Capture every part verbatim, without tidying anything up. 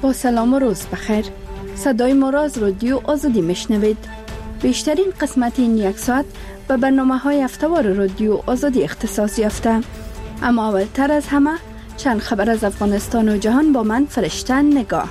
با سلام و روز بخیر. صدای ما را از رادیو آزادی میشنوید. بیشترین قسمت این یک ساعت به برنامه های هفته‌وار رادیو آزادی اختصاص یافته. اما اولتر از همه چند خبر از افغانستان و جهان با من فرشته نگاه.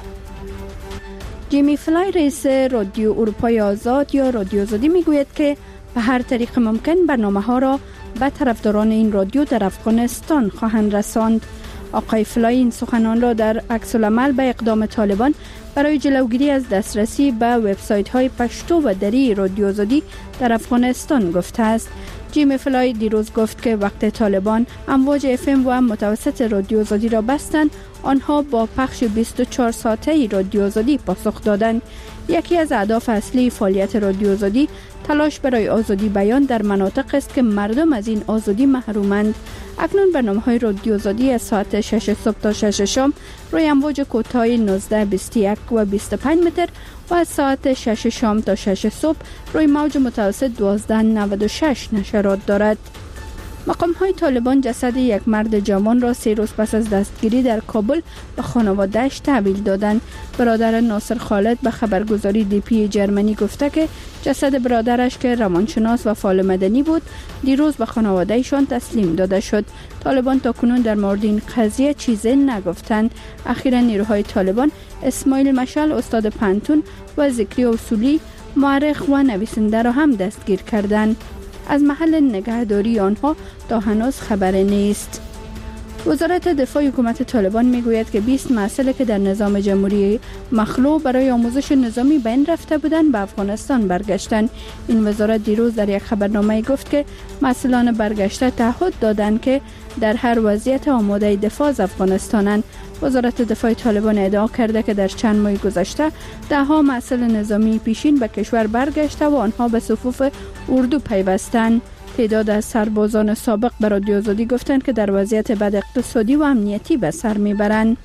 جیمی فلای رئیس رادیو اروپای آزاد یا رادیو آزادی میگوید که به هر طریق ممکن برنامه ها را به طرفداران این رادیو در افغانستان خواهند رساند. آقای فلای این سخنان را در عکس العمل به اقدام طالبان برای جلوگیری از دسترسی به وبسایت های پشتو و دری رادیو آزادی در افغانستان گفته است. جیمی فلای دیروز گفت که وقت طالبان امواج اف ام و متوسط رادیو آزادی را بستند، آنها با پخش بیست و چهار ساعته رادیو آزادی پاسخ دادند. یکی از اهداف اصلی فعالیت رادیو آزادی تلاش برای آزادی بیان در مناطق است که مردم از این آزادی محرومند. اکنون برنامه‌های رادیو آزادی از ساعت شش صبح تا شش شام روی امواج کوتاه نوزده بیست و یک و بیست و پنج متر و از ساعت شش شام تا شش صبح روی موج متوسط دوازده نود و شش نشرات دارد. مقام‌های طالبان جسد یک مرد جوان را سه روز پس از دستگیری در کابل به خانواده‌اش تحویل دادند. برادر ناصر خالد به خبرگزاری دی پی جرمنی گفته که جسد برادرش که روانشناس و فعال مدنی بود دیروز به خانواده‌شان تسلیم داده شد. طالبان تاکنون در مورد این قضیه چیزی نگفتند. اخیراً نیروهای طالبان اسماعیل مشعل استاد پنتون و ذکری اصولی مورخ و نویسنده را هم دستگیر کردند. از محل نگهداری آنها تا هنوز خبری نیست. وزارت دفاع حکومت طالبان میگوید که بیست محصل که در نظام جمهوری مخلوع برای آموزش نظامی بین رفته بودند به افغانستان برگشتند. این وزارت دیروز در یک خبرنامه گفت که محصلان برگشته تعهد دادند که در هر وضعیت آماده دفاع از افغانستانند. وزارت دفاع طالبان ادعا کرده که در چند ماه گذشته ده ها محصل نظامی پیشین به کشور برگشته و آنها به صفوف اردو پیوستند. تعداد از سربازان سابق به رادیو آزادی گفتند که در وضعیت بد اقتصادی و امنیتی به سر میبرند.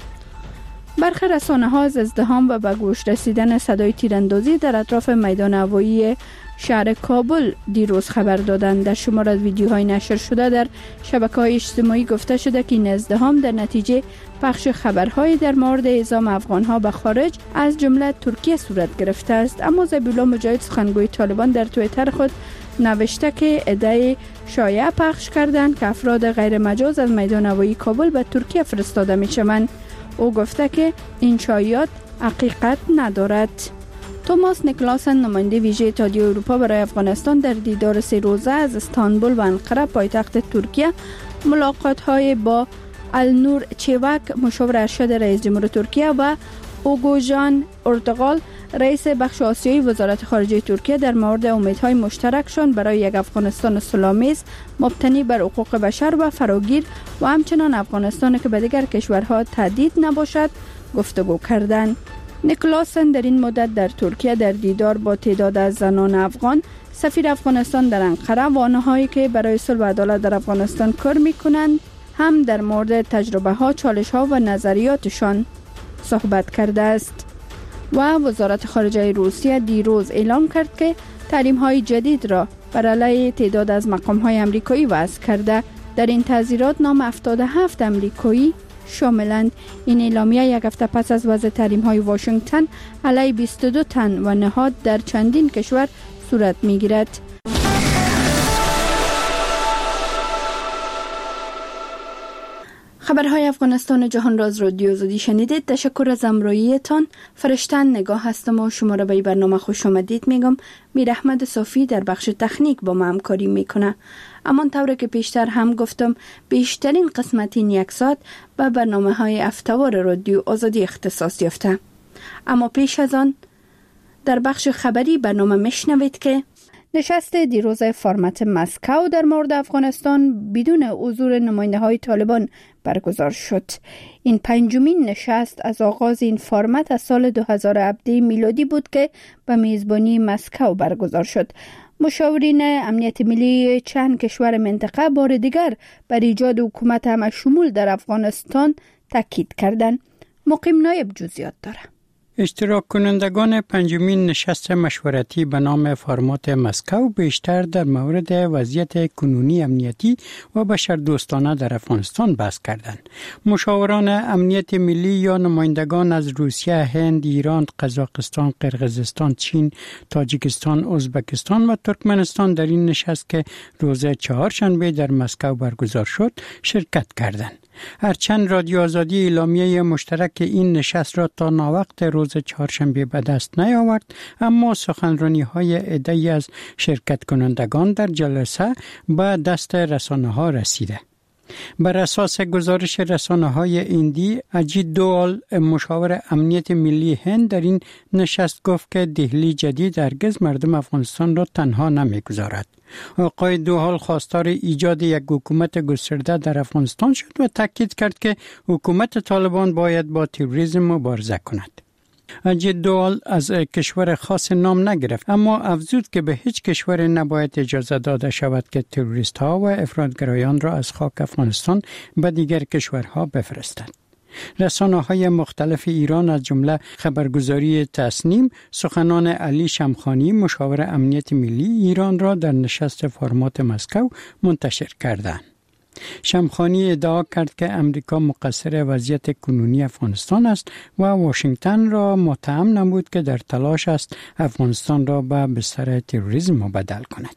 برخی رسانه‌ها از ازدحام و به گوش رسیدن صدای تیراندازی در اطراف میدان هوایی شهر کابل دیروز خبر دادند. در شمار از ویدیوهای نشر شده در شبکه‌های اجتماعی گفته شده که این ازدحام در نتیجه پخش خبرهای در مورد اعزام افغان‌ها به خارج از جمله ترکیه صورت گرفته است. اما ذبیح‌الله مجاهد سخنگوی طالبان در توییتر خود نوشته که ادعای شایعه پخش کردند که افراد غیر مجاز از میدان هوایی کابل به ترکیه فرستاده می‌شوند. او گفته که این شایعات حقیقت ندارد. توماس نیکلاسن نماینده ویژه اتحادیه اروپا برای افغانستان در دیدار سه روزه از استانبول و انقره پایتخت ترکیه ملاقات‌های با النور چیوک مشاور ارشد رئیس جمهور ترکیه و اوگوژان اردوغال رئیس بخش آسیایی وزارت خارجه ترکیه در مورد امیدهای مشترکشان برای یک افغانستان صلح‌آمیز مبتنی بر حقوق بشر و فراگیر و همچنان افغانستان که به دیگر کشورها تهدید نباشد گفتگو کردند. نیکلاسن در این مدت در ترکیه در دیدار با تعداد از زنان افغان، سفیر افغانستان در انقره و آنهایی که برای صلح و عدالت در افغانستان کار می‌کنند هم در مورد تجربه‌ها، چالش‌ها و نظریاتشان صحبت کرده است. و وزارت خارجه روسیه دیروز اعلام کرد که تحریم‌های جدید را بر علیه تعداد از مقام‌های آمریکایی وضع کرده. در این تعزیرات نام هفتاد و هفت آمریکایی شاملند. این اعلامیه یک هفته پس از وضع تحریم‌های واشنگتن علیه بیست و دو تن و نهاد در چندین کشور صورت می‌گیرد. خبرهای افغانستان و جهان را از رادیو آزادی شنیدید. تشکر از همراهیتان. فرشته نگاه هستم و شما را به این برنامه خوش آمدید میگم. میر احمد صافی در بخش تکنیک با ما همکاری میکنه. اما طوری که پیشتر هم گفتم بیشترین قسمت این یک ساعت به برنامه های هفته‌وار رادیو آزادی اختصاص یافته. اما پیش از آن در بخش خبری برنامه میشنوید که نشست دیروز فرمت مسکو در مورد افغانستان بدون حضور نماینده های طالبان برگزار شد. این پنجمین نشست از آغاز این فرمت از سال دو هزار و هفده میلادی بود که به میزبانی مسکو برگزار شد. مشاورین امنیت ملی چند کشور منطقه بار دیگر بر ایجاد حکومت همه شمول در افغانستان تاکید کردند. مقیم نایب جزئیات داره. اشتراک کنندگان پنجمین نشست مشورتی به نام فارمات مسکو بیشتر در مورد وضعیت کنونی امنیتی و بشردوستانه در افغانستان بحث کردند. مشاوران امنیت ملی یا نمایندگان از روسیه، هند، ایران، قزاقستان، قرقیزستان، چین، تاجیکستان، ازبکستان و ترکمنستان در این نشست که روز چهارشنبه در مسکو برگزار شد شرکت کردند. هرچند رادیو آزادی اعلامیه مشترک این نشست را تا ناوقت روز چهارشنبه به دست نیاورد، اما سخنرانی های عده‌ای از شرکت کنندگان در جلسه به دست رسانه ها رسیده. بر اساس گزارش رسانه های ایندی، اجیت دوال مشاور امنیت ملی هند در این نشست گفت که دهلی جدید هرگز مردم افغانستان را تنها نمیگذارد. آقای دوال خواستار ایجاد یک حکومت گسترده در افغانستان شد و تاکید کرد که حکومت طالبان باید با تروریسم مبارزه کند. اجیت دوال از کشور خاص نام نگرفت، اما افزود که به هیچ کشور نباید اجازه داده شود که تروریست ها و افراطگرایان را از خاک افغانستان به دیگر کشورها بفرستند. رسانه های مختلف ایران از جمله خبرگزاری تصنیم سخنان علی شمخانی مشاور امنیت ملی ایران را در نشست فارمات مسکو منتشر کردند. شمخانی ادعا کرد که امریکا مقصر وضعیت کنونی افغانستان است و واشنگتن را متهم نمود که در تلاش است افغانستان را به بستر تروریسم مبدل کند.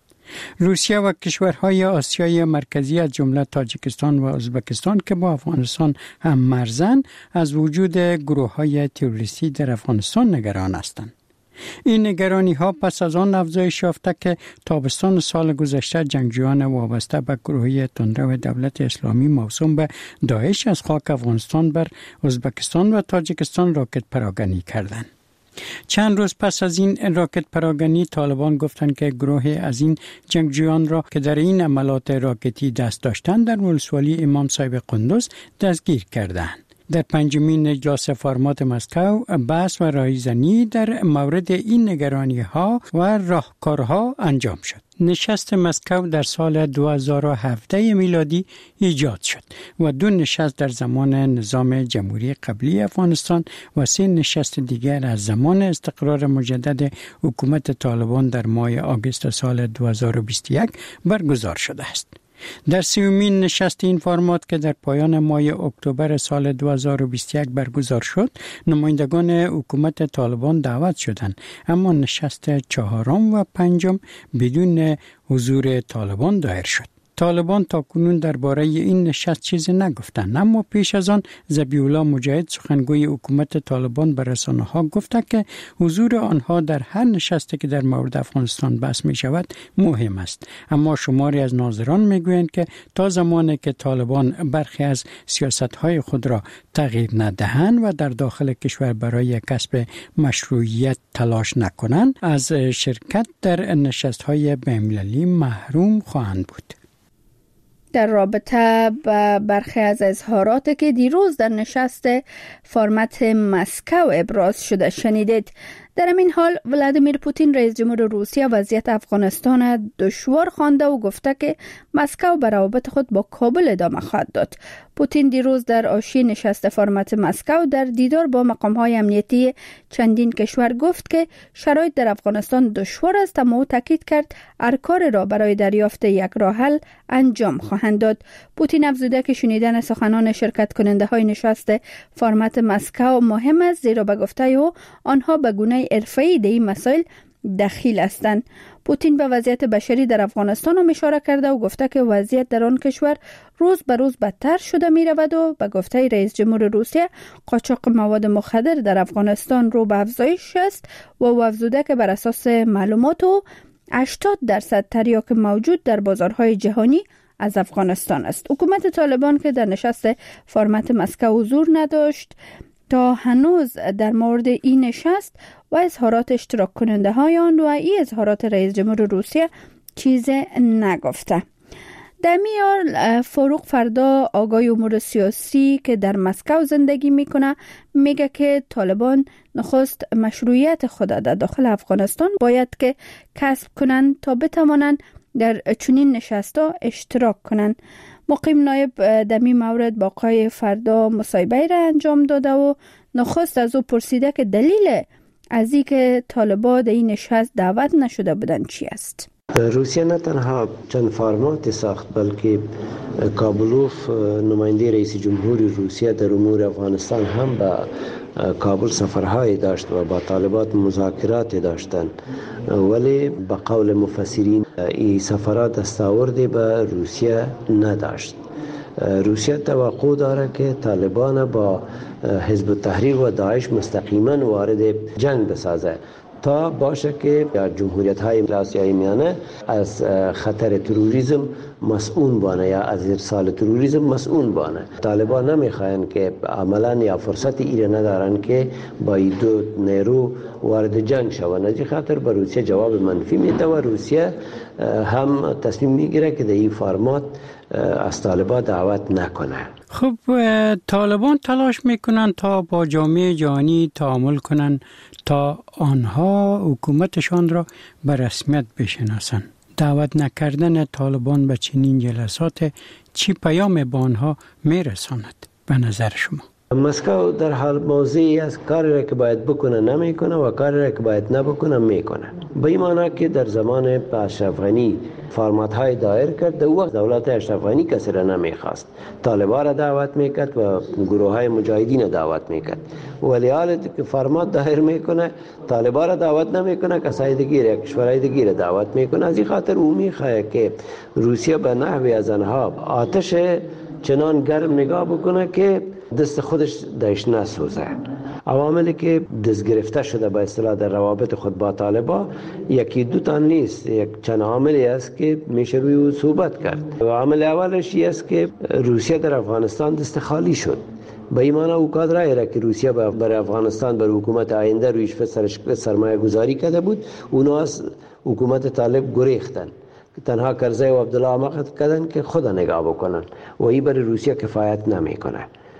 روسیه و کشورهای آسیای مرکزی از جمله تاجیکستان و ازبکستان که با افغانستان هم مرزند از وجود گروه‌های تروریستی در افغانستان نگران هستند. این نگرانی ها پس از آن افزایش یافته که تابستان سال گذشته جنگجویان وابسته به گروه تندرو دولت اسلامی موسوم به داعش از خاک افغانستان بر ازبکستان و تاجیکستان راکت پراگنی کردند. چند روز پس از این راکت پراگنی طالبان گفتند که گروه از این جنگجویان را که در این عملات راکتی دست داشتند در ولسوالی امام صاحب قندوز دستگیر کردند. در پنجمین اجلاس فارمات مسکو بحث و رایزنی در مورد این نگرانی ها و راهکارها انجام شد. نشست مسکو در سال دو هزار و هفده میلادی ایجاد شد و دو نشست در زمان نظام جمهوری قبلی افغانستان و سه نشست دیگر از زمان استقرار مجدد حکومت طالبان در ماه آگوست سال دو هزار و بیست و یک برگزار شده است. در سومین نشست این فارمات که در پایان ماه اکتبر سال دو هزار و بیست و یک برگزار شد، نمایندگان حکومت طالبان دعوت شدند، اما نشست چهارم و پنجم بدون حضور طالبان دایر شد. طالبان تا کنون درباره این نشست چیزی نگفتند، اما پیش از آن ذبیح الله مجاهد سخنگوی حکومت طالبان به رسانه‌ها گفته که حضور آنها در هر نشستی که در مورد افغانستان بحث می شود مهم است، اما شماری از ناظران می گویند که تا زمانی که طالبان برخی از سیاست‌های خود را تغییر ندهند و در داخل کشور برای کسب مشروعیت تلاش نکنند، از شرکت در نشست‌های بین‌المللی محروم خواهند بود. در رابطه با برخی از اظهاراتی که دیروز در نشست فارمت مسکو ابراز شده شنیدید. در این حال ولادیمیر پوتین رئیس جمهور روسیه وضعیت افغانستان دشوار خوانده و گفته که مسکو به روابط خود با کابل ادامه خواهد داد. پوتین دیروز در آشی نشست فارمت مسکو در دیدار با مقام‌های امنیتی چندین کشور گفت که شرایط در افغانستان دشوار است، اما او تاکید کرد هر کاری را برای دریافت یک راه حل انجام خواهند داد. پوتین افزوده که شنیدن سخنان شرکت کننده های نشست فارمت مسکو مهم است، زیرا به گفته او آنها به گونه حرفه‌ای در این مسائل دخیل هستند. پوتین به وضعیت بشری در افغانستان هم اشاره کرده و گفته که وضعیت در آن کشور روز به روز بدتر شده می رود و به گفته رئیس جمهور روسیه قاچاق مواد مخدر در افغانستان رو به افزایش است و افزوده که بر اساس معلومات او هشتاد درصد تریاک موجود در بازارهای جهانی از افغانستان است. حکومت طالبان که در نشست فارمت مسکو حضور نداشت تا هنوز در مورد این نشست و اظهارات اشتراک کننده های آن و این اظهارات رئیس جمهور روسیه چیز نگفته. در میان فاروق فردا آگای امور سیاسی که در مسکو زندگی میکنه میگه که طالبان نخست مشروعیت خود در داخل افغانستان باید که کسب کنند تا بتوانند در چنین نشست‌ها اشتراک کنند. مقیم نایب در این مورد با آقای فردا مصاحبه را انجام داده و نخست از او پرسیده که دلیل از این که طالبان در این نشست دعوت نشده بودند چی است؟ روسیه نه تنها چند فرمات ساخت بلکه کابلوف نماینده رئیس جمهوری روسیه در امور افغانستان هم به کابل سفرهای داشت و با طالبان مذاکرات داشتند، ولی به قول مفسرین این سفرات دستاوردی به روسیه نداشت. روسیه توقع داره که طالبان با حزب التحریر و داعش مستقیما وارد جنگ بسازه تا باشه که جمهوریت های آسیای میانه از خطر تروریسم مسئول بانه یا از ارسال تروریسم مسئول بانه. طالبان نمیخواین که عملا یا فرصت ایره ندارن که با این دو نیرو وارد جنگ شوند. از این خاطر به روسیه جواب منفی میده و روسیه هم تصمیم میگیره که در این فرمات از طالبان دعوت نکنه. خب طالبان تلاش میکنن تا با جامعه جهانی تعامل کنن تا آنها حکومتشان را به رسمیت بشناسند. دعوت نکردن طالبان به چنین جلسات چی پیام به آنها میرساند به نظر شما؟ مسکو در حال موضعی از کاری را که باید بکنه نمیکنه و کاری را که باید نبکنه میکنه. به این معنی که در زمان اشرف غنی فرمات های دایر کرد، در وقت دولت اشرف غنی کسی را نمیخواست، طالبان را دعوت میکرد و گروه های مجاهدین را دعوت میکرد، ولی حال که فرمات دایر میکنه طالبان را دعوت نمیکنه، کسای دیگه کشورهای دیگه را دعوت میکنه. از این خاطر او میخواد که روسیه به نحوی از آنها آتش چنان گرم نگاه بکنه که دست خودش دایش نسوزه. عواملی که دست گرفته شده به اصطلاح در روابط خود با طالبان یکی دو تا نیست، یک چند عاملی است که میشه روی او صحبت کرد. و عامل اولش این است که روسیه در افغانستان دست خالی شد. به این معنی او کادرایی را که روسیه برای افغانستان بر حکومت آینده رویش سرمایه گذاری کرده بود، اونا از حکومت طالب گریختن، تنها کرزی و عبدالله آمقت کردن که خدا نگاه بکنن و این برای روسیه کفایت نمیکنه.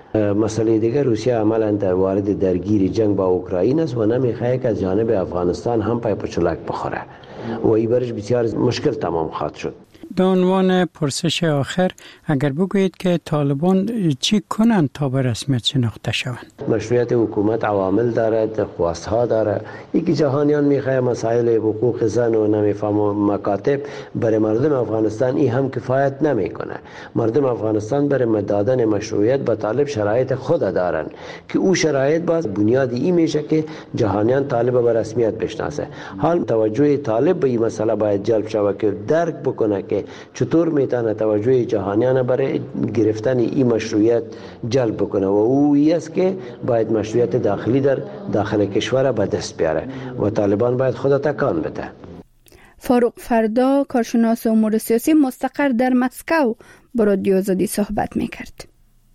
مسئله دیگر روسیه عملا در وارد درگیری جنگ با اوکراین است و نمیخواد که از جانب افغانستان هم پای پچلک بخوره و این برش بسیار مشکل تمام خواهد شد. به عنوان پرسش آخر اگر بگویید که طالبان چی کنند تا به رسمیت شناخته شوند؟ مشروعیت حکومت عوامل دارد، خواستها دارد. یکی جهانیان میخواه مسائل حقوق زن و نمیفهم مکاتب برای مردم افغانستان این هم کفایت نمیکنه. مردم افغانستان برای دادن مشروعیت به طالب شرایط خود دارن که او شرایط باز بنیادی این میشه که جهانیان طالب به رسمیت بشناسه. حال توجه طالب به این مسئله باید جلب شود که درک بکنه که چطور میتونه توجه جهانیان برای گرفتن این مشروعیت جلب بکنه و او این است که باید مشروعیت داخلی در داخل کشور به دست بیاره و طالبان باید خود تکان بده. فاروق فردا کارشناس امور سیاسی مستقر در مسکو با رادیو آزادی صحبت میکرد.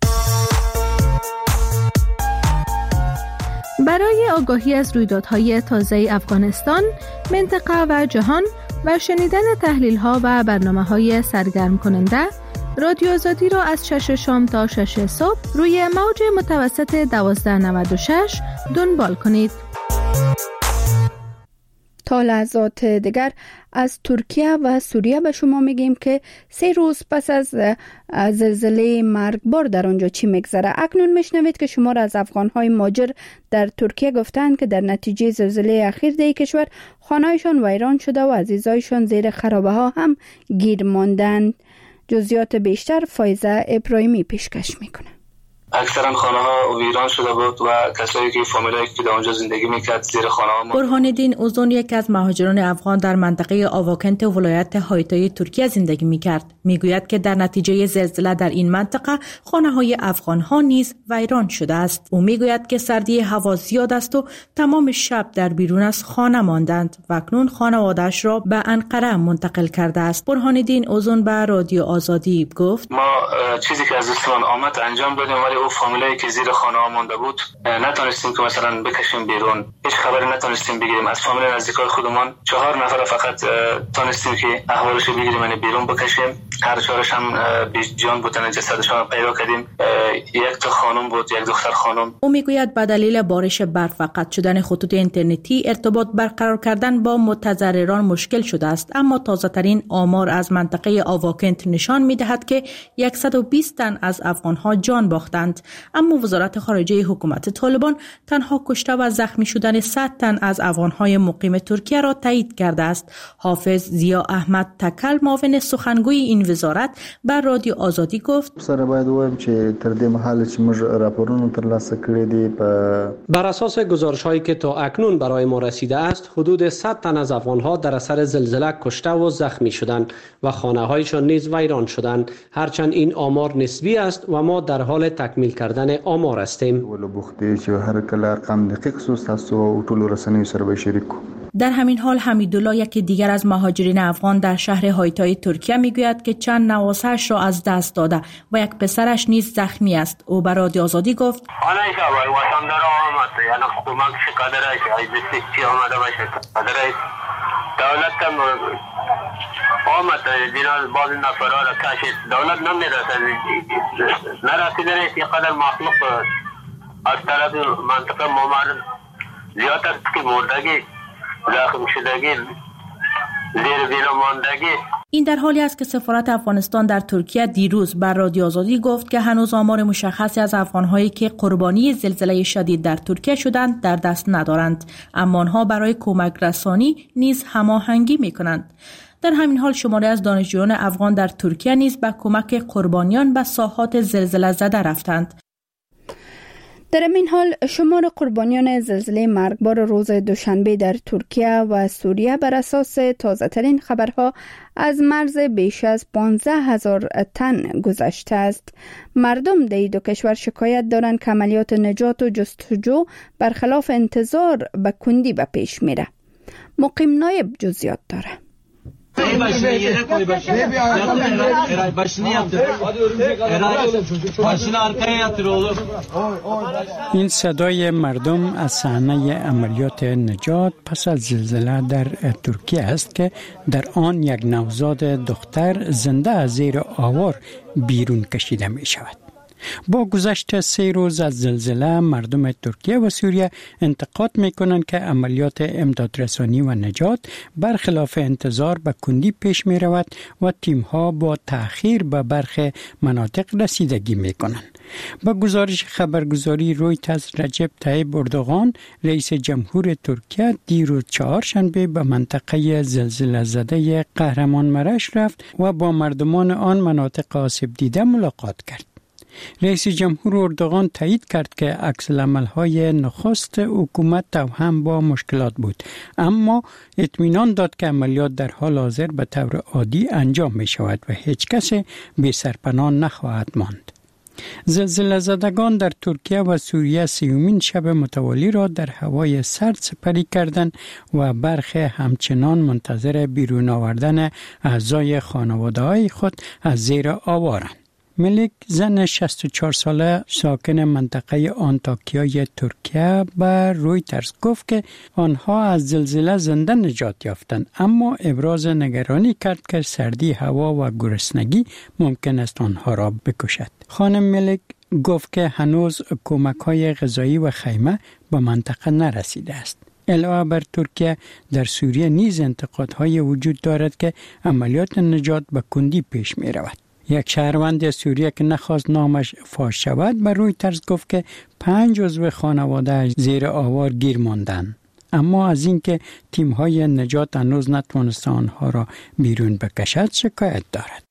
برای آگاهی از رویدادهای تازه افغانستان، منطقه و جهان و شنیدن تحلیل‌ها و برنامه‌های سرگرم کننده، رادیو آزادی را از شش شام تا شش صبح روی موج متوسط دوازده نود و شش دنبال کنید. تا لحظات دیگر از ترکیه و سوریه به شما میگیم که سه روز پس از زلزله مرگبار در آنجا چی میگذره. اکنون میشنوید که شمار از افغانهای مهاجر در ترکیه گفتند که در نتیجه زلزله اخیر در کشور خانه‌هایشان ویران شده و عزیزایشان زیر خرابه ها هم گیر ماندند. جزئیات بیشتر فایزه ابراهیمی پیشکش میکنه. اکثرا خانه ها ویران شده بود و کسایی که فامیلایی که در آنجا زندگی میکرد زیر خانه ها. برهان الدین اوزون یک از مهاجران افغان در منطقه آواکنت ولایت هایتای ترکیه زندگی میکرد. میگوید که در نتیجه زلزله در این منطقه خانه های افغان ها نیز ویران شده است. او میگوید که سردی هوا زیاد است و تمام شب در بیرون از خانه ماندند و اکنون خانواده‌اش را به انقره منتقل کرده است. برهان الدین اوزون به رادیو آزادی گفت: ما چیزی که از دستمان آمد انجام دادیم، ولی او فامیلایی که زیر خانه ها مانده بود نتونستیم که مثلا بکشیم بیرون. هیچ خبری نتونستیم بگیریم از فامیل نزدیکای خودمان. چهار نفر فقط تونستیم که احوالش بگیریم، یعنی بیرون بکشیم. هر چهارش هم بی جان بودن، جسدشان پیدا کردیم. یک تا خانم بود، یک دختر خانم. او میگوید به دلیل بارش برف و قطع شدن خطوط اینترنتی ارتباط برقرار کردن با متضرران مشکل شده است، اما تازه ترین آمار از منطقه آواکنت نشان میدهد که صد و بیست تن از افغانها جان باختند، اما وزارت خارجه حکومت طالبان تنها کشته و زخمی شدن صد تن از افغانهای مقیم ترکیه را تایید کرده است. حافظ ضیا احمد تکل، معاون سخنگوی این وزارت، بر رادیو آزادی گفت: سره باید وایم چې تر دې مهاله چې موږ راپورونه ترلاسه کړي دي په بر اساس گزارش‌هایی که تا اکنون برای ما رسیده است، حدود صد تن از افغان‌ها در اثر زلزله کشته و زخمی شدند و خانه‌هایشان نیز ویران شدند. هرچند این آمار نسبی است و ما در حال تکمیل کردن آمار هستیم. ولو بوختي چې هر کله ارقام دقیق سوس تاسو او ټول رسنۍ سره به شریک. در همین حال حمیدالله، یکی دیگر از مهاجرین افغان در شهر هایتای ترکیه، میگوید که چند نواسه‌اش را از دست داده و یک پسرش نیز زخمی است. او به رادیو آزادی گفت: دولت هم آمد دینال بعض نفرها را کشید. دولت نمیرسد، نرسیده نیست. یک قدر مخلوق از طرف منطقه ممرد زیاد است که مردگی، زخم شدگی، زیر بینا ماندگی. این در حالی است که سفارت افغانستان در ترکیه دیروز بر رادیو آزادی گفت که هنوز آمار مشخصی از افغان‌هایی که قربانی زلزله شدید در ترکیه شدند در دست ندارند، اما آنها برای کمک رسانی نیز هماهنگی می‌کنند. در همین حال شماری از دانشجویان افغان در ترکیه نیز به کمک قربانیان به ساحات زلزله زده رفتند. در این حال شمار قربانیان زلزله مرگبار روز دوشنبه در ترکیه و سوریه بر اساس تازه ترین خبرها از مرز بیش از پانزده هزار تن گذشته است. مردم در دو کشور شکایت دارند که عملیات نجات و جستجو برخلاف انتظار به کندی به پیش میره. مقیم نایب جزئیات داره. این صدای مردم از صحنه عملیات نجات پس از زلزله در ترکیه است که در آن یک نوزاد دختر زنده از زیر آوار بیرون کشیده می شود. با گذشت سه روز از زلزله، مردم ترکیه و سوریه انتقاد میکنند که عملیات امدادرسانی و نجات برخلاف انتظار به کندی پیش می رود و تیم‌ها با تأخیر به برخی مناطق رسیدگی میکنند. با گزارش خبرگزاری رویترز، رجب طیب اردوغان، رئیس جمهور ترکیه، دیروز چهارشنبه به منطقه زلزله زده قهرمانمرش رفت و با مردمان آن مناطق آسیب دیده ملاقات کرد. رئیس جمهور اردوغان تایید کرد که عکس‌العمل‌های نخست حکومت توأم با مشکلات بود، اما اطمینان داد که عملیات در حال حاضر به طور عادی انجام می شود و هیچ کس بی سرپناه نخواهد ماند. زلزله زدگان در ترکیه و سوریه سیومین شب متوالی را در هوای سرد سپری کردند و برخی همچنان منتظر بیرون آوردن اعضای خانواده‌های خود از زیر آوارند. ملک، زن شصت و چهار ساله ساکن منطقه آنتاکیای ترکیه، به رویترز گفت که آنها از زلزله زنده نجات یافتند، اما ابراز نگرانی کرد که سردی هوا و گرسنگی ممکن است آنها را بکشد. خانم ملک گفت که هنوز کمک‌های غذایی و خیمه به منطقه نرسیده است. علاوه بر ترکیه، در سوریه نیز انتقادهای وجود دارد که عملیات نجات به کندی پیش می رود. یک شهروند سوریه که نخواست نامش فاش شود بر رویترز گفت که پنج عضو خانواده زیر آوار گیر ماندند، اما از اینکه تیم‌های نجات هنوز نتوانست آنها را بیرون بکشد شکایت دارد.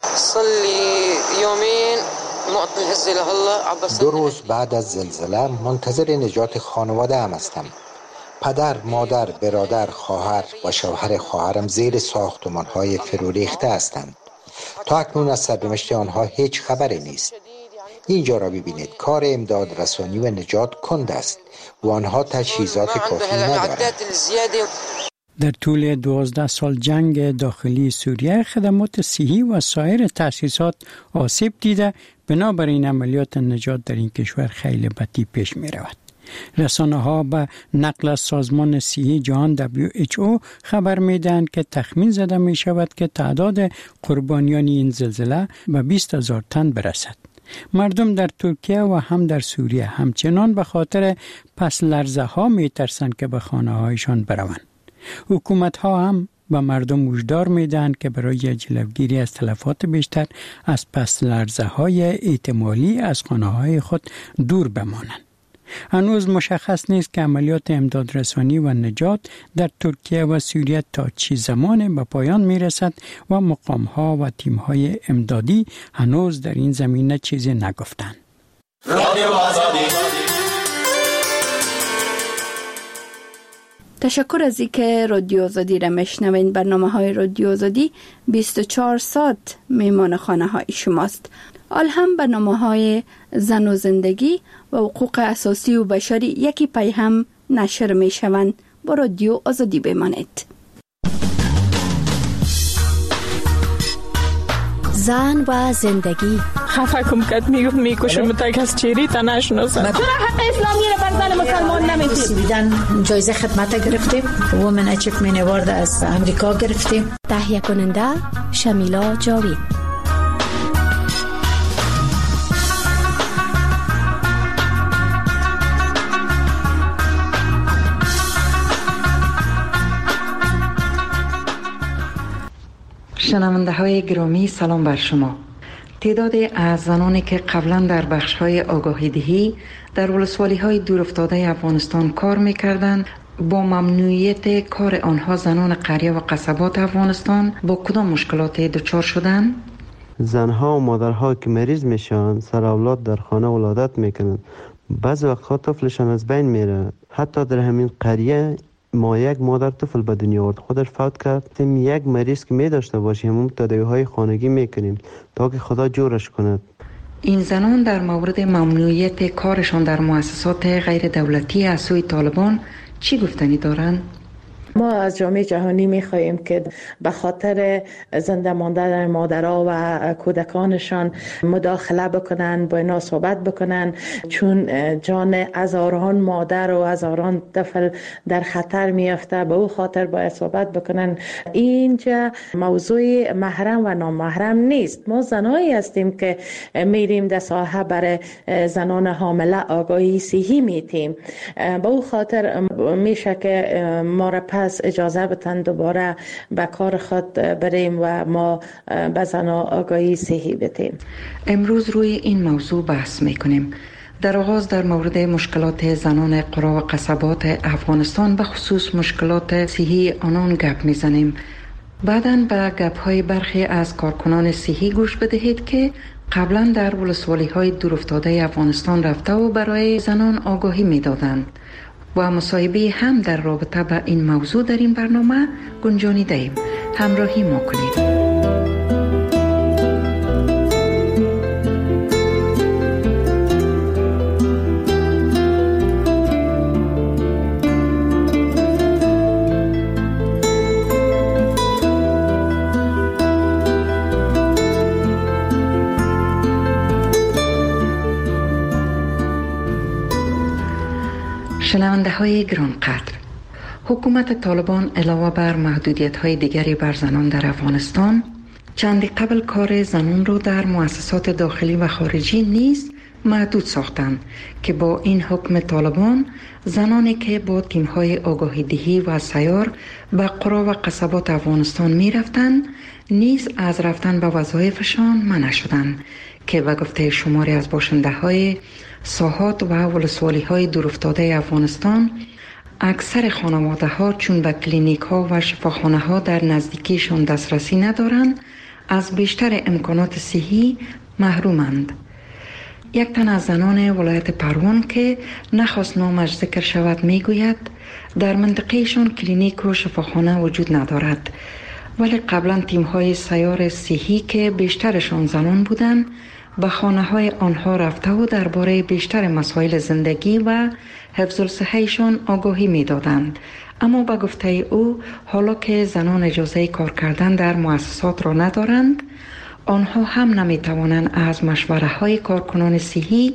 دو روز بعد از زلزله منتظر نجات خانواده هم هستم. پدر، مادر، برادر، خواهر و شوهر خواهرم زیر ساختمان‌های فرو ریخته هستند. تا اکنون از سرنوشت آنها هیچ خبری نیست. اینجا را ببینید، کار امداد رسانی و نجات کند است و آنها تجهیزات کافی ندارند. در طول دوازده سال جنگ داخلی سوریه، خدمات صحی و سایر تأسیسات آسیب دیده، بنابراین عملیات نجات در این کشور خیلی بطیء پیش می رود. رسانه ها به نقل از سازمان صحی جهان دبلیو اچ او خبر میدهند که تخمین زده می شود که تعداد قربانیان این زلزله به بیست هزار تن برسد. مردم در ترکیه و هم در سوریه همچنان به خاطر پس لرزه ها می ترسند که به خانه هایشان بروند. حکومت ها هم به مردم هشدار می دهند که برای جلوگیری از تلفات بیشتر از پس لرزه های احتمالی از خانه های خود دور بمانند. هنوز مشخص نیست که عملیات امدادرسانی و نجات در ترکیه و سوریه تا چه زمان به پایان می رسد و مقام ها و تیم های امدادی هنوز در این زمینه چیزی نگفتند. تشکر از اینکه رادیو آزادی را میشنوین. برنامه های رادیو آزادی بیست و چهار ساعت میمان خانه های شماست. حال هم برنامه های زن و زندگی و حقوق اساسی و بشری یکی پی هم نشر می شوند. با رادیو آزادی بمانید. زن و زندگی. خفه کم کد میگفت میکشم متک از چیری تا نشناسم. چرا حق اسلامی را بر زن مسلمان نمیدید؟ سویدن جایزه خدمت گرفتیم. وومن اچیومنت اوارد از امریکا گرفتیم. تهیه کننده شمیلا جاوید. شنونده های گرامی سلام بر شما. تعدادی از زنانی که قبلا در بخش های آگاهی دهی در ولسوالی های دورافتاده افغانستان کار میکردند، با ممنوعیت کار آنها زنان قریه و قصبات افغانستان با کدام مشکلات دچار شدند؟ زنها و مادرها که مریض میشن، سر اولاد در خانه ولادت میکنن، بعض وقتها طفلشان از بین میره. حتی در همین قریه ما یک مادر طفل به دنیا آورد، خودش فوت کرد. تیم یک مریض که می داشته باشیم همون تداوی‌های خانگی میکنیم تا که خدا جورش کند. این زنان در مورد ممنوعیت کارشان در مؤسسات غیر دولتی از سوی طالبان چی گفتنی دارند؟ ما از جامعه جهانی می‌خواهیم که به خاطر زنده ماندن مادرها و کودکانشان مداخله بکنن، با اینا صحبت بکنن، چون جان هزاران مادر و هزاران طفل در خطر میافته. به او خاطر باید صحبت بکنن. اینجا موضوع محرم و نامحرم نیست. ما زنایی هستیم که میریم در ساحه برای زنان حامله آگاهی صحی میتیم. به او خاطر میشه که ما را پس اجازه بتن دوباره به کار خود بریم و ما به زنان آگاهی صحی بدیم. امروز روی این موضوع بحث میکنیم. در آغاز در مورد مشکلات زنان قرا و قصبات افغانستان به خصوص مشکلات صحی آنان گپ میزنیم. بعداً به گپ های برخی از کارکنان صحی گوش بدهید که قبلا در ولسوالی های دورافتاده افغانستان رفته و برای زنان آگاهی میدادند. و مصاحبه هم در رابطه با این موضوع در این برنامه گنجانیده ایم. همراهی ما کنید. شنونده های گرانقدر، حکومت طالبان علاوه بر محدودیت های دیگری بر زنان در افغانستان، چندی قبل کار زنان رو در مؤسسات داخلی و خارجی نیز محدود ساختند که با این حکم طالبان زنانی که با تیم های آگاهی دهی و سیار به قرا و قصبات افغانستان می رفتند نیز از رفتن به وظایفشان منع شدند که به گفته شماری از باشنده های ساحات و ولسوالی های دورافتاده افغانستان اکثر خانواده ها چون به کلینیک ها و شفاخانه ها در نزدیکیشان دسترسی ندارند از بیشتر امکانات صحی محرومند. یک تن از زنان ولایت پروان که نخواست نامش ذکر شود میگوید در منطقهشان کلینیک و شفاخانه وجود ندارد، ولی قبلا تیم های سیار صحی که بیشترشان زنان بودند به خانه های آنها رفته و درباره بیشتر مسائل زندگی و حفظ الصحه‌شان آگاهی می دادند. اما به گفته او حالا که زنان اجازه کار کردن در مؤسسات را ندارند، آنها هم نمی توانند از مشوره های کارکنان صحی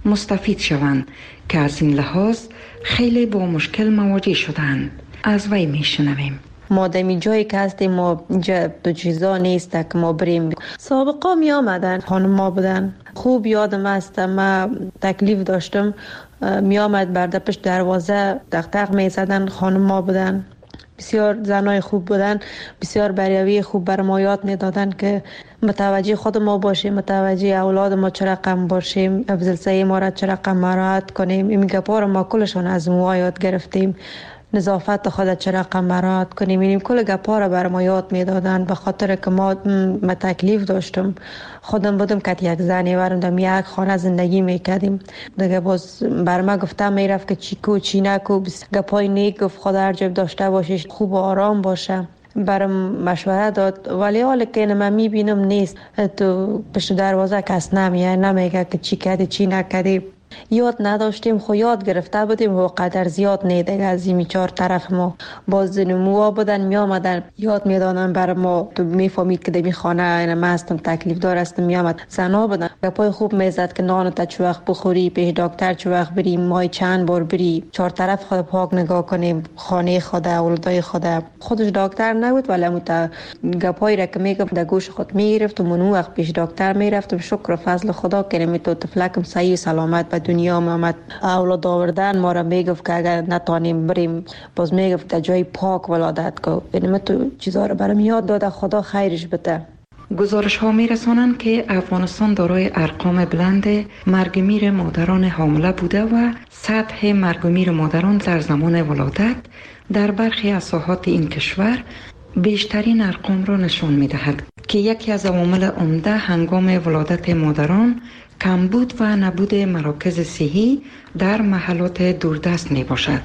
مستفید شوند که از این لحاظ خیلی با مشکل مواجه شدند. از وی میشنویم. ما دمی جایی که هستیم ما اینجا دو چیزا نیست که ما بریم. سابقا می آمدن خانم ما بودن، خوب یادم است ما تکلیف داشتم می آمد برده پشت دروازه دق می زدن، خانم ما بودن، بسیار زنای خوب بودن، بسیار بریاوی خوب بر ما یاد می دادن که متوجه خود ما باشیم، متوجه اولاد ما چه رقم باشیم، افضلسه ما را چه رقم مراعات کنیم. این گپا ما کلشون از ما یاد گرفتیم. نظافت خود چه رقم مراعات کنیم. این کل گپا را بر ما یاد میدادن به خاطر که ما ما تکلیف داشتم. خودم بودم که یک زنی ورم در یک خانه زندگی میکردیم. دیگه باز بر ما گفتم میرفت که چی کو چی نکو، گپای نیک گفت خدا هر جب داشته باشیش، خوب و آرام باشه. برام مشوره داد، ولی حالا که من میبینم نیست، تو پشت دروازه کس نمیه، نمیگه که چی کردی چی نکردی. یاد نداشتیم، خو یاد گرفته بودیم و قدر زیاد نیده از این چهار طرف ما باز نموها بودن می آمدن یاد می دانن بر ما. تو می فهمید که دمی خانه این من هستم تکلیف دار هستم. می آمد زنا بودن گپای خوب می زد که نان تا چه وقت بخوری، پیش دکتر چه وقت بریم، مای چند بار بری، چهار طرف خود پاک نگاه کنیم، خانه خود اولادای خود. خودش دکتر نبود ولی مت گپای را که می گفت در گوش خود می گرفت و منو وقت پیش دکتر می رفت و شکر و فضل خدا که می تو طفلکم صحیح سلامت به دنیا آمد. اولاد آوردن ما را میگفت که اگر نتانیم بریم باز میگفت که جای پاک ولادت کو. یعنی تو چیزا رو برام یاد داده، خدا خیرش بده. گزارش ها می رسانند که افغانستان دارای ارقام بلند مرگ میر مادران حامله بوده و سطح مرگ میر مادران در زمان ولادت در برخی از ساحات این کشور بیشترین ارقام را نشان می دهد که یکی از عوامل عمده هنگام ولادت مادران کمبود و نبود مراکز صحی در محلات دوردست می باشد.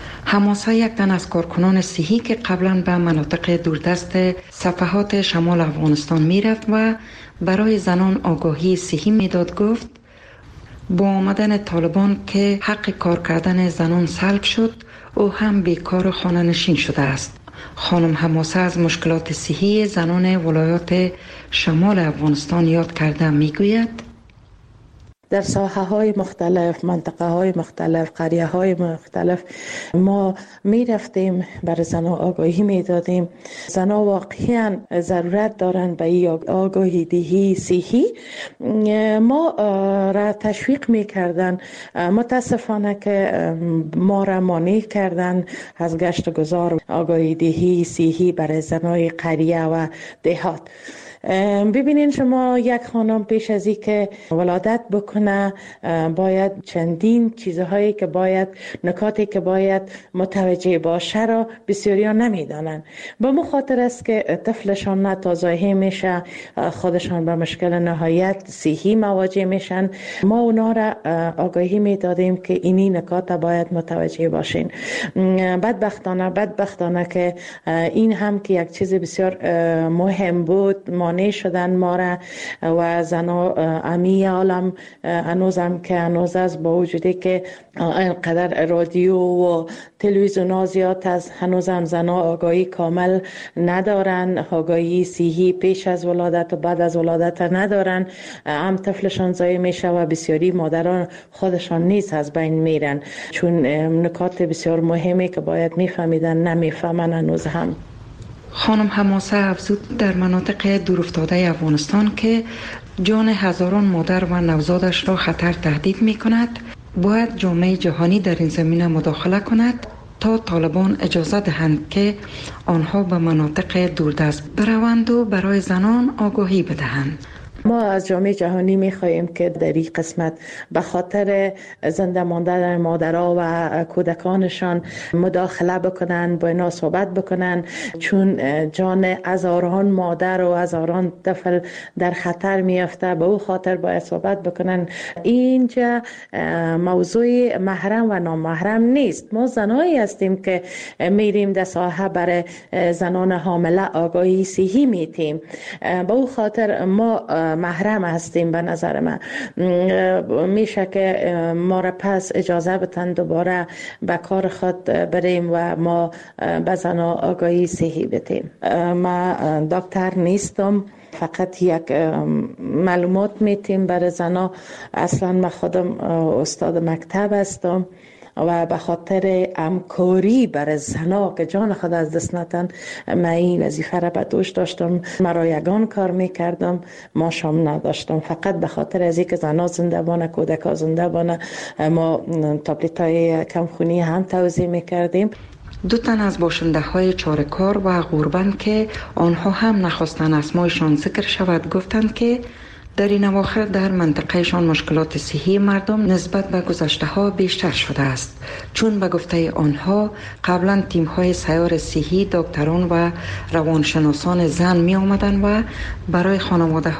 حماسه یک تن از کارکنان صحی که قبلا به مناطق دوردست صفحات شمال افغانستان می رفت و برای زنان آگاهی صحی می داد گفت با آمدن طالبان که حق کار کردن زنان سلب شد او هم بیکار خانه نشین شده است. خانم حماسه از مشکلات صحی زنان ولایات شمال افغانستان یاد کرده می گوید در ساحه های مختلف، منطقه های مختلف، قریه های مختلف ما می رفتیم بر زنها آگاهی می دادیم. زنها واقعا ضرورت دارند به این آگاهی دهی صحی. ما را تشویق می کردن. متاسفانه که ما را مانع کردن از گشت گذار آگاهی دهی صحی برای زنهای قریه و دهات. ببینین شما یک خانم پیش از این که ولادت بکنه باید چندین چیزهایی که باید نکاتی که باید متوجه باشه را بسیاری ها نمیدانن. به مخاطر است که طفلشان نتازاهی میشه، خودشان به مشکل نهایت صحی مواجه میشن. ما اونا را آگاهی میدادیم که اینی نکات باید متوجه باشین. بدبختانه بدبختانه که این هم که یک چیز بسیار مهم بود مانع شدن ما را و زنا امی عالم هنوزم که هنوز است با وجودی که اینقدر رادیو و تلویزیون ها زیاد از هنوزم زنا آگاهی کامل ندارن، آگاهی صحی پیش از ولادت و بعد از ولادت ندارن. هم طفلشان ضایع میشه و بسیاری مادران خودشان نیست از بین میرن چون نکات بسیار مهمی که باید میفهمیدن نمیفهمن هنوز هم. خانم حماسه افزود در مناطق دورافتاده افغانستان که جان هزاران مادر و نوزادش را خطر تهدید می کند باید جامعه جهانی در این زمینه مداخله کند تا طالبان اجازه دهند که آنها به مناطق دوردست بروند و برای زنان آگاهی بدهند. ما از جامعه جهانی می‌خواهیم که در این قسمت به خاطر زنده ماندن مادرها و کودکانشان مداخله بکنن، با اینا صحبت بکنن چون جان هزاران مادر و هزاران طفل در خطر میافته. به او خاطر باید صحبت بکنن. اینجا موضوع محرم و نامحرم نیست. ما زنایی هستیم که میریم در ساحه برای زنان حامله آگاهی صحی میتیم. به او خاطر ما محرم هستیم. به نظر من میشه که ما را پس اجازه بتن دوباره به کار خود بریم و ما به زنها آگاهی صحی بدیم. ما دکتر نیستم فقط یک معلومات میتیم برای زنا. اصلا من خودم استاد مکتب هستم و به خاطر همکاری برای زنا که جان خود از دست نتن من این وظیفه را به دوش داشتم. مرا یگان کار میکردم، ما شام نداشتم. فقط به خاطر از اینکه زنا زنده بانه، کودکا زنده بانه، ما تابلت های کمخونی هم توزیع میکردیم. دو تن از باشنده های چارکار و غوربند که آنها هم نخواستن اسمایشان ذکر شود گفتند که در این اواخر در منطقهشان مشکلات صحی مردم نسبت به گذشته ها بیشتر شده است، چون به گفته آنها قبلا تیم های سیار صحی، دکتران و روانشناسان زن می آمدن و برای خانواده